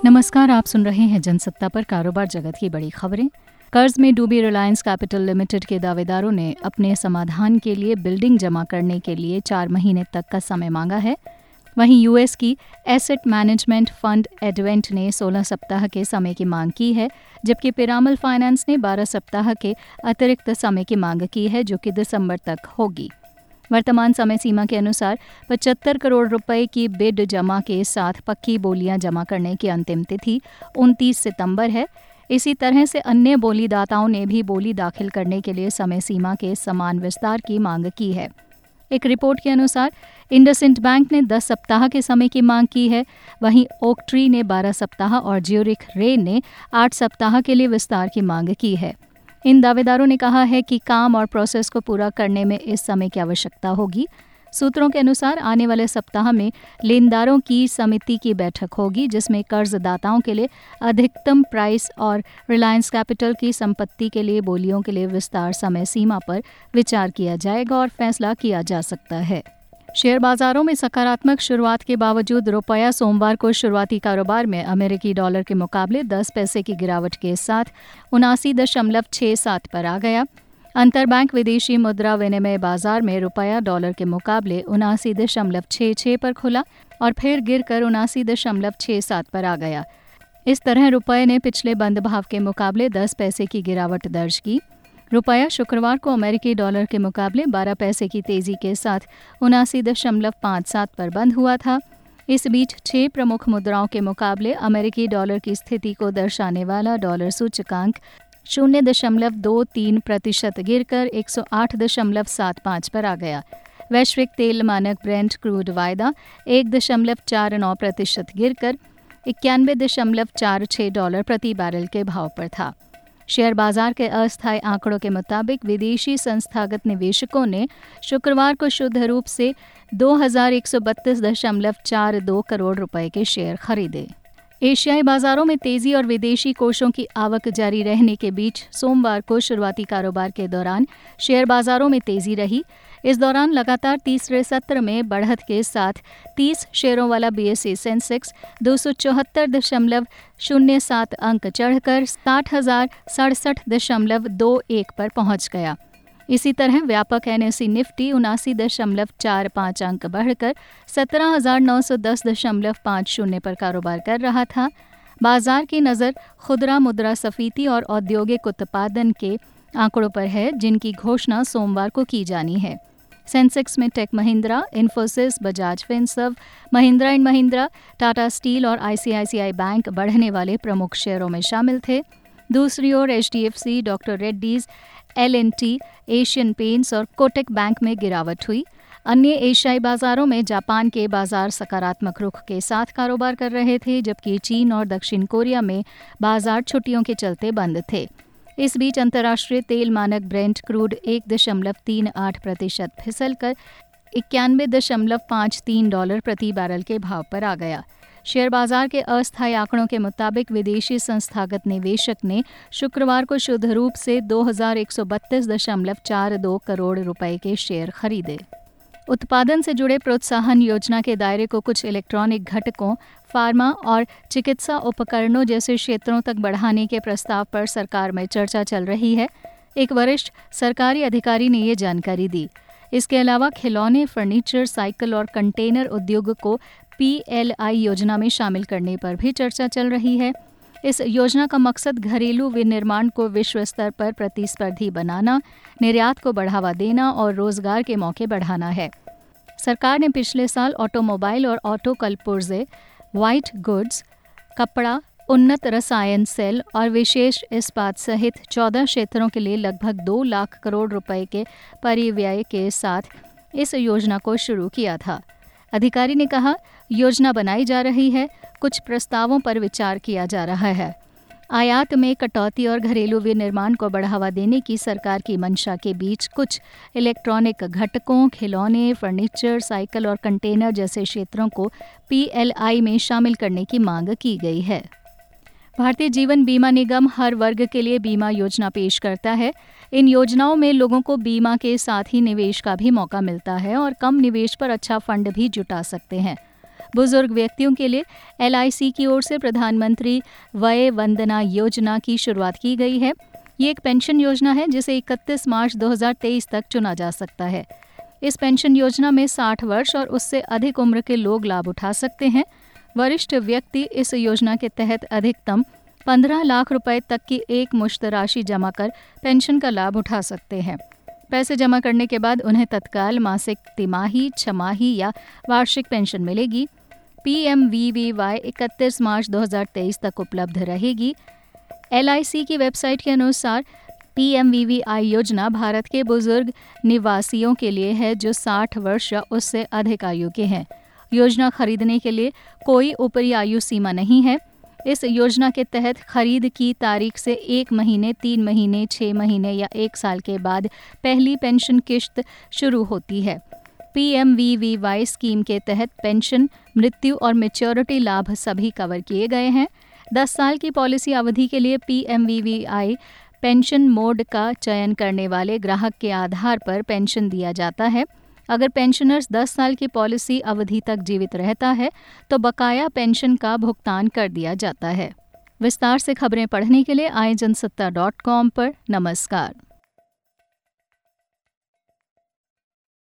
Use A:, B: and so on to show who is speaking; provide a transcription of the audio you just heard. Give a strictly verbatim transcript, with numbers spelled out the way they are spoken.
A: नमस्कार, आप सुन रहे हैं जनसत्ता पर कारोबार जगत की बड़ी खबरें। कर्ज में डूबी रिलायंस कैपिटल लिमिटेड के दावेदारों ने अपने समाधान के लिए बिल्डिंग जमा करने के लिए चार महीने तक का समय मांगा है। वहीं यूएस की एसेट मैनेजमेंट फंड एडवेंट ने सोलह सप्ताह के समय की मांग की है, जबकि पिरामल फाइनेंस ने बारह सप्ताह के अतिरिक्त समय की मांग की है, जो कि दिसंबर तक होगी। वर्तमान समय सीमा के अनुसार पचहत्तर करोड़ रुपए की बिड जमा के साथ पक्की बोलियां जमा करने की अंतिम तिथि उनतीस सितंबर है। इसी तरह से अन्य बोलीदाताओं ने भी बोली दाखिल करने के लिए समय सीमा के समान विस्तार की मांग की है। एक रिपोर्ट के अनुसार इंडसइंड बैंक ने दस सप्ताह के समय की मांग की है, वहीं ओक ट्री ने बारह सप्ताह और ज्यूरिख रे ने आठ सप्ताह के लिए विस्तार की मांग की है। इन दावेदारों ने कहा है कि काम और प्रोसेस को पूरा करने में इस समय की आवश्यकता होगी। सूत्रों के अनुसार आने वाले सप्ताह में लेनदारों की समिति की बैठक होगी, जिसमें कर्जदाताओं के लिए अधिकतम प्राइस और रिलायंस कैपिटल की संपत्ति के लिए बोलियों के लिए विस्तार समय सीमा पर विचार किया जाएगा और फैसला किया जा सकता है। शेयर बाजारों में सकारात्मक शुरुआत के बावजूद रुपया सोमवार को शुरुआती कारोबार में अमेरिकी डॉलर के मुकाबले दस पैसे की गिरावट के साथ उनासी दशमलव छह सात पर आ गया। अंतरबैंक विदेशी मुद्रा विनिमय बाजार में रुपया डॉलर के मुकाबले उनासी दशमलव छह छह पर खुला और फिर गिरकर उनासी दशमलव छह सात पर आ गया। इस तरह रुपये ने पिछले बंद भाव के मुकाबले दस पैसे की गिरावट दर्ज की। रुपया शुक्रवार को अमेरिकी डॉलर के मुकाबले बारह पैसे की तेजी के साथ उनासी दशमलव पाँच सात पर बंद हुआ था। इस बीच छह प्रमुख मुद्राओं के मुकाबले अमेरिकी डॉलर की स्थिति को दर्शाने वाला डॉलर सूचकांक शून्य दशमलव दो तीन प्रतिशत गिरकर एक सौ आठ दशमलव सात पाँच पर आ गया। वैश्विक तेल मानक ब्रेंट क्रूड वायदा एक दशमलव चार नौ प्रतिशत गिरकर इक्यानवे दशमलव चार छह डॉलर प्रति बैरल के भाव पर था। शेयर बाजार के अस्थायी आंकड़ों के मुताबिक विदेशी संस्थागत निवेशकों ने शुक्रवार को शुद्ध रूप से दो हजार एक सौ बत्तीस दशमलव चार दो करोड़ रुपए के शेयर खरीदे। एशियाई बाजारों में तेजी और विदेशी कोषों की आवक जारी रहने के बीच सोमवार को शुरुआती कारोबार के दौरान शेयर बाजारों में तेजी रही। इस दौरान लगातार तीसरे सत्र में बढ़त के साथ तीस शेयरों वाला बीएसई सेंसेक्स दो सौ चौहत्तर दशमलव शून्य सात अंक चढ़कर साठ हजार सड़सठ दशमलव दो एक पर पहुंच गया। इसी तरह व्यापक एनएसई निफ्टी उनासी दशमलव चार पाँच अंक बढ़कर सत्रह हजार नौ सौ दस दशमलव पाँच शून्य पर कारोबार कर रहा था। बाजार की नज़र खुदरा मुद्रास्फीति और औद्योगिक उत्पादन के आंकड़ों पर है, जिनकी घोषणा सोमवार को की जानी है। सेंसेक्स में Tech Mahindra, Infosys, Bajaj Finserv, Mahindra and Mahindra, Tata Steel और आईसीआईसीआई बैंक बढ़ने वाले प्रमुख शेयरों में शामिल थे। दूसरी ओर HDFC, doctor Reddy's, L and T, Asian Paints और कोटक बैंक में गिरावट हुई। अन्य एशियाई बाजारों में जापान के बाजार सकारात्मक रुख के साथ कारोबार कर रहे थे, जबकि चीन और दक्षिण कोरिया में बाजार छुट्टियों के चलते बंद थे। इस बीच अंतर्राष्ट्रीय तेल मानक ब्रेंट क्रूड एक दशमलव तीन आठ प्रतिशत फिसलकर इक्यानवे दशमलव पाँच तीन डॉलर प्रति बैरल के भाव पर आ गया। शेयर बाजार के अस्थायी आंकड़ों के मुताबिक विदेशी संस्थागत निवेशक ने शुक्रवार को शुद्ध रूप से दो हजार एक सौ बत्तीस दशमलव चार दो करोड़ रुपए के शेयर खरीदे। उत्पादन से जुड़े प्रोत्साहन योजना के दायरे को कुछ इलेक्ट्रॉनिक घटकों, फार्मा और चिकित्सा उपकरणों जैसे क्षेत्रों तक बढ़ाने के प्रस्ताव पर सरकार में चर्चा चल रही है। एक वरिष्ठ सरकारी अधिकारी ने ये जानकारी दी। इसके अलावा खिलौने, फर्नीचर, साइकिल और कंटेनर उद्योग को पीएलआई योजना में शामिल करने पर भी चर्चा चल रही है। इस योजना का मकसद घरेलू विनिर्माण को विश्व स्तर पर प्रतिस्पर्धी बनाना, निर्यात को बढ़ावा देना और रोजगार के मौके बढ़ाना है। सरकार ने पिछले साल ऑटोमोबाइल और ऑटो कलपुर्जे, व्हाइट गुड्स, कपड़ा, उन्नत रसायन सेल और विशेष इस्पात सहित चौदह क्षेत्रों के लिए लगभग दो लाख करोड़ रुपए के परिव्यय के साथ इस योजना को शुरू किया था। अधिकारी ने कहा, योजना बनाई जा रही है, कुछ प्रस्तावों पर विचार किया जा रहा है। आयात में कटौती और घरेलू विनिर्माण को बढ़ावा देने की सरकार की मंशा के बीच कुछ इलेक्ट्रॉनिक घटकों, खिलौने, फर्नीचर, साइकिल और कंटेनर जैसे क्षेत्रों को पीएलआई में शामिल करने की मांग की गई है। भारतीय जीवन बीमा निगम हर वर्ग के लिए बीमा योजना पेश करता है। इन योजनाओं में लोगों को बीमा के साथ ही निवेश का भी मौका मिलता है और कम निवेश पर अच्छा फंड भी जुटा सकते हैं। बुजुर्ग व्यक्तियों के लिए एल आई सी की ओर से प्रधानमंत्री वय वंदना योजना की शुरुआत की गई है। ये एक पेंशन योजना है जिसे इकतीस मार्च दो हज़ार तेईस तक चुना जा सकता है। इस पेंशन योजना में साठ वर्ष और उससे अधिक उम्र के लोग लाभ उठा सकते हैं। वरिष्ठ व्यक्ति इस योजना के तहत अधिकतम पंद्रह लाख रुपए तक की एक मुश्त राशि जमा कर पेंशन का लाभ उठा सकते हैं। पैसे जमा करने के बाद उन्हें तत्काल मासिक, तिमाही, छमाही या वार्षिक पेंशन मिलेगी। P M V V Y इकतीस मार्च दो हज़ार तेईस तक उपलब्ध रहेगी। एल आई सी की वेबसाइट के अनुसार P M V V I योजना भारत के बुजुर्ग निवासियों के लिए है जो साठ वर्ष या उससे अधिक आयु के हैं। योजना खरीदने के लिए कोई ऊपरी आयु सीमा नहीं है। इस योजना के तहत खरीद की तारीख से एक महीने, तीन महीने, छः महीने या एक साल के बाद पहली पेंशन किश्त शुरू होती है। P M V V Y scheme के तहत पेंशन, मृत्यु और मैच्योरिटी लाभ सभी कवर किए गए हैं। दस साल की पॉलिसी अवधि के लिए P M V V I pension mode का चयन करने वाले ग्राहक के आधार पर पेंशन दिया जाता है। अगर पेंशनर्स दस साल की पॉलिसी अवधि तक जीवित रहता है तो बकाया पेंशन का भुगतान कर दिया जाता है। विस्तार से खबरें पढ़ने के लिए आए जनसत्ता डॉट कॉम पर नमस्कार।